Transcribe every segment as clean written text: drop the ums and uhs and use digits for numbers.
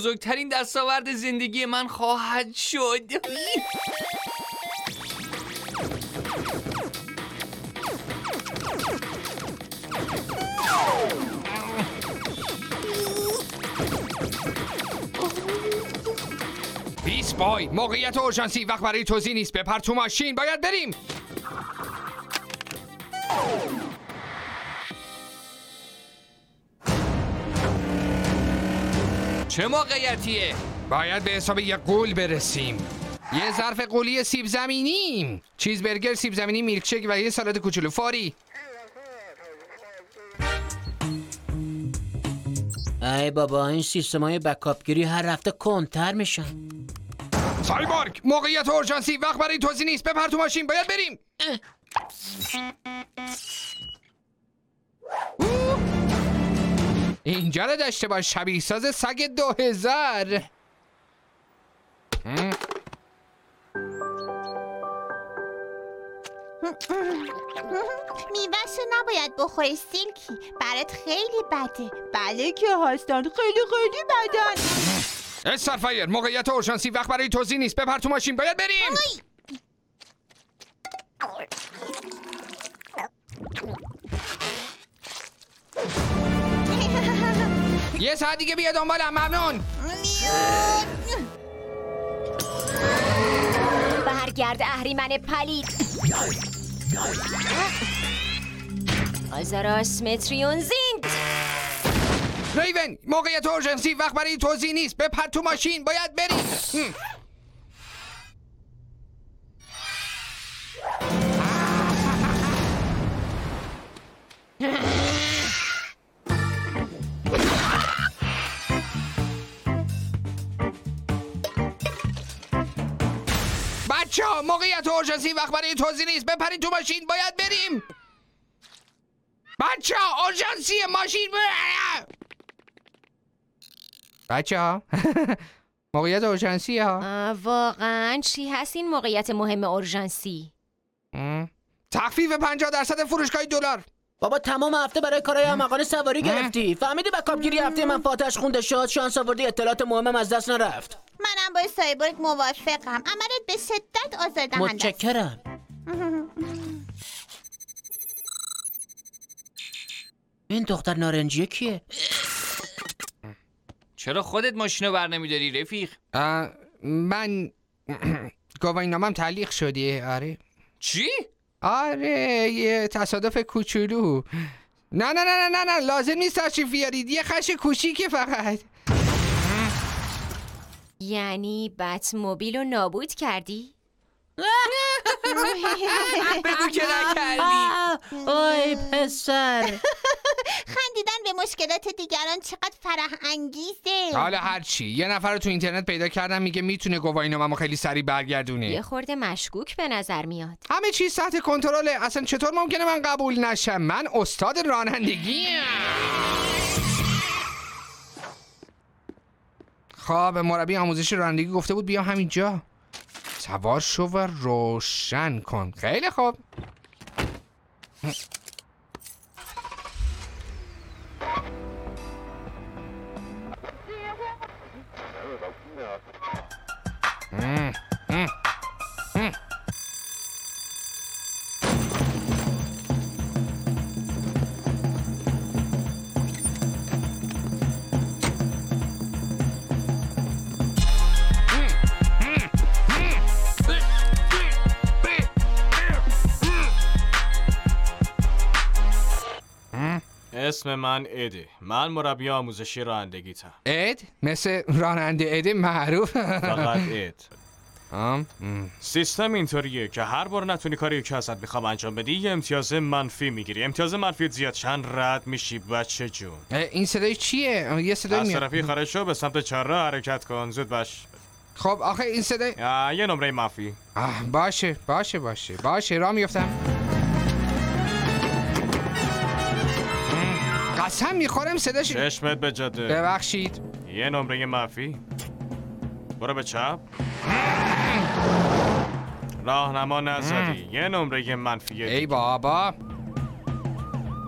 بزرگترین دستاورد زندگی من خواهد شد. بیست بای، موقعیت اورژانسی، وقت برای توزیع نیست. بپر تو ماشین، باید بریم. چه موقعیتیه؟ باید به حساب یک غول برسیم. یه ظرف غولی سیب زمینی، چیزبرگر سیب زمینی، میلکشک و یه سالاد کوچولو. فوری. ای بابا، این سیستمای بکاپ گیری هر هفته کندتر میشن. سایبورگ، موقعیت اورژانسی، وقت برای توزیع نیست. بپر تو ماشین، باید بریم. اینجا رو داشته باش، شبیه ساز سگ 2000. میوهشو نباید بخوری سیلکی، برات خیلی بده. بله که هستن، خیلی خیلی بدن. استارفایر، موقعیت اورژانسی، وقت برای توزیع نیست. بپر تو ماشین، باید بریم. یه ساعت دیگه بیا دنبالم. ممنون. برگرد اهریمن پلید. آزاراس متریون زیند. ریون، موقعیت اورژانسی، وقت برای توزیع نیست. بپر تو ماشین، باید بریم. بچه‌ها، موقعیت اورژانسی، وقت برای توزیع نیست. بپرین تو ماشین، باید بریم. بچه‌ها، اورژانسی ماشین. بچه‌ها، موقعیت اورژانسی ها. واقعا چی هست این موقعیت مهم اورژانسی؟ تخفیف 50% فروشگاه دلار. بابا تمام هفته برای کارهای احمقانه سواری گرفتی. فهمیدی بکاپ گیری هفته من فاتحش خونده شد، شانس آوردی اطلاعات مهمم از دست نرفت. منم با سایبورگ موافقم. عملت به شدت آزاردهنده است. متشکرم. این دختر نارنجیه کیه؟ چرا خودت ماشینو بر نمیداری رفیق؟ من گواهینامه‌ام تعلیق شدی. آره. چی؟ آره، یه تصادف کوچولو. نه لازم نیست تشریف بیارید. یه خش کوچیکه فقط. یعنی بت موبیل رو نابود کردی؟ بگو که نکردی. آی پسر. خندیدن به مشکلات دیگران چقدر فرح انگیزه. حالا هرچی، یه نفر رو تو اینترنت پیدا کردم میگه میتونه گواهینامه‌مو خیلی سریع برگردونه. یه خورده مشکوک به نظر میاد. همه چیز تحت کنترله. اصلا چطور ممکنه من قبول نشم؟ من استاد رانندگیم. خب مربی آموزش رانندگی گفته بود بیام همینجا. سوار شو و روشن کن. خیلی خوب. اسم من اده. من مربی آموزشی رانندگیتم. اد؟ مثل راننده اد معروف. فقط اد. آم. سیستم اینطوریه که هر بار نتونی کاری که ازت میخوام انجام بدی یه امتیاز منفی میگیری. امتیاز منفی زیاد چند رد میشی بچه جون. این صدای چیه؟ یه صدای از میاد. طرفی خارج شو، به سمت چهارراه حرکت کن. زود باش. خب آخه این صدای یه نمره منفی. باشه راه میفتم. قسم میخورم صداش. چشمت به جاده. ببخشید. یه نمره منفی. برو به چپ. راهنما نزدی. یه نمره منفی. ای بابا.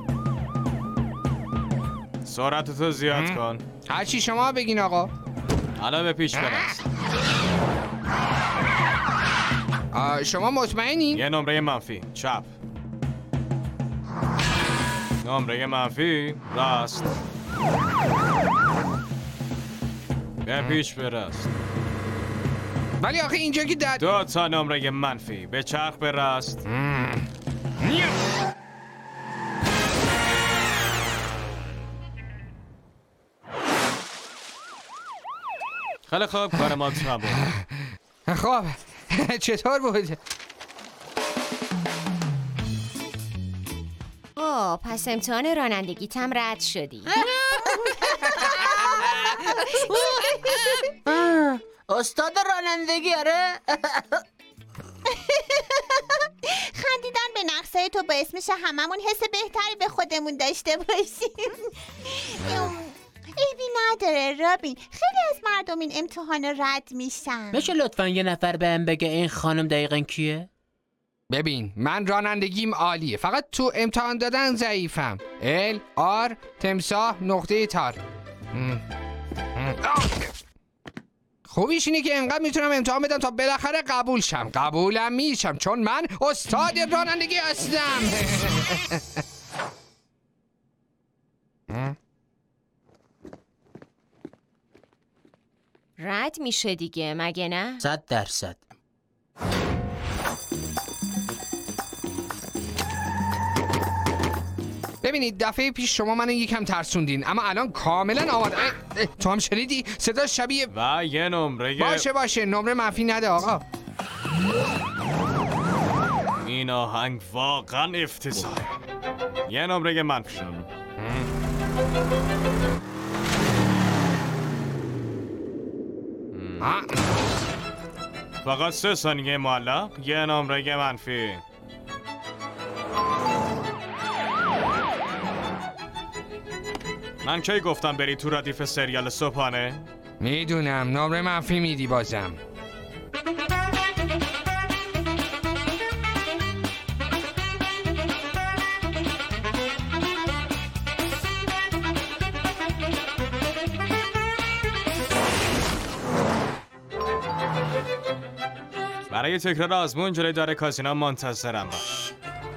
سرعتتو زیاد کن. هرچی شما بگین آقا. حالا به پیش برست. شما مطمئنین؟ یه نمره منفی چپ، نمره منفی راست. به پیش برست. ولی آخه اینجا که 2 تا نمره منفی به چرخ به راست. خیلی خوب، کار ما تمام. خب چطور بود؟ پس امتحان رانندگیتم رد شدی. استاد رانندگی آره. خندیدن به نقصای تو باعث میشه هممون حس بهتری به خودمون داشته باشیم. عیبی نداره رابین، خیلی از مردم این امتحان رد میشن. میشه لطفا یه نفر بهم بگه این خانم دقیقا کیه؟ ببین من رانندگیم عالیه، فقط تو امتحان دادن ضعیفم. ال آر تمساح نقطه تار. خوبیش اینه که انقدر میتونم امتحان بدم تا بالاخره قبول شم. قبولم میشم چون من استاد رانندگی هستم. رد میشه دیگه مگه نه؟ 100%. ببینید دفعه پیش شما منو یکم ترسوندین، اما الان کاملا آماده. تو هم شنیدی؟ صدا شبیه و یه نمره. باشه نمره منفی نده آقا. این آهنگ واقعا افتضاحه. یه نمره منفی. فقط 3 ثانیه معلق. یه نمره منفی. من کی گفتم بری تو ردیف سریال صبحانه؟ میدونم نمره منفی میدی بازم. برای تکرار آزمون جلوی در کازینو منتظرم باش.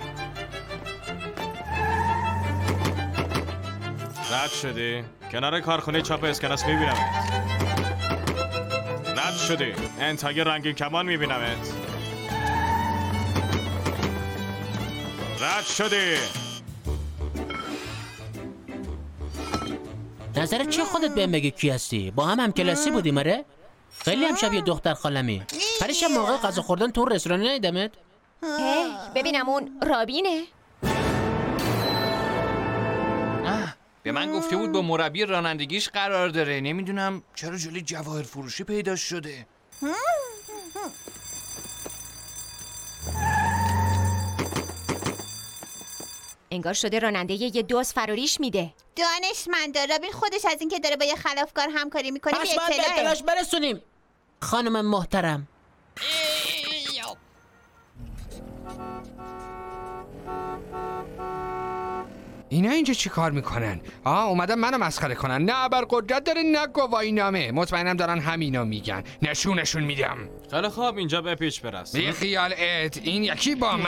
رد شدی؟ کنار کارخونه چاپ اسکناس میبینمت. رد شدی؟ انتای رنگین کمان میبینمت. رد شدی؟ نظرت چیه خودت بهم بگی کی هستی؟ با هم کلاسی بودیم آره؟ خیلی هم شبیه دختر خالمی. پریشب موقع غذا خوردن تو رستوران ندیدمت؟ ببینم اون رابینه. به من گفته بود با مربی رانندگیش قرار داره. نمیدونم چرا جلوی جواهر فروشی پیدا شده. انگار شده راننده یه دوست فراریش میده. دانشمندا، رابین خودش از اینکه داره با یه خلافکار همکاری میکنه پس باید به اطلاعش برسونیم. خانم محترم، اینا اینجا چی کار میکنن؟ اومدن منو مسخره کنن. نه ابرقدرت داره نه گواهی نامه. مطمئنم دارن همینا میگن. نشونشون میدم. خیلی خوب، اینجا به پیش برست. بی خیال ات، این یکی با من.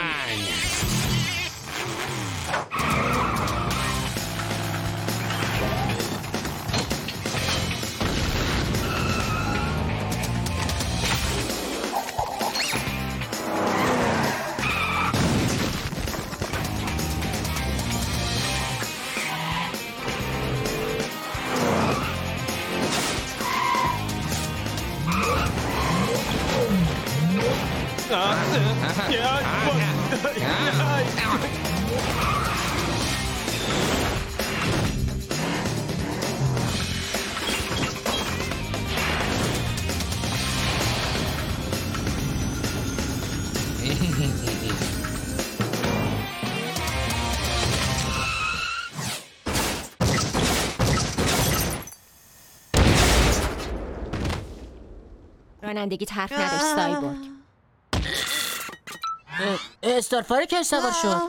رانندگی حرف نداشت سایبورگ. استارفاره که سوار شد.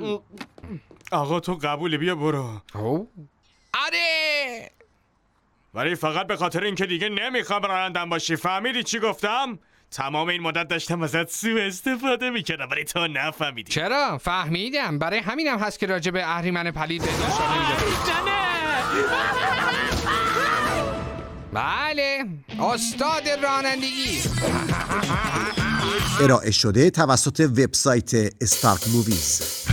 آقا تو قبولی، بیا برو. آره ولی فقط به خاطر اینکه دیگه نمیخوام رانندم باشی. فهمیدی چی گفتم؟ تمام این مدت داشتم ازت سوء استفاده میکردم ولی تو نفهمیدی. چرا؟ فهمیدم. برای همینم هست که راجع به اهریمن پلید به نشانه میده. بله، استاد رانندگی. ارائه شده توسط وبسایت استارک موویز.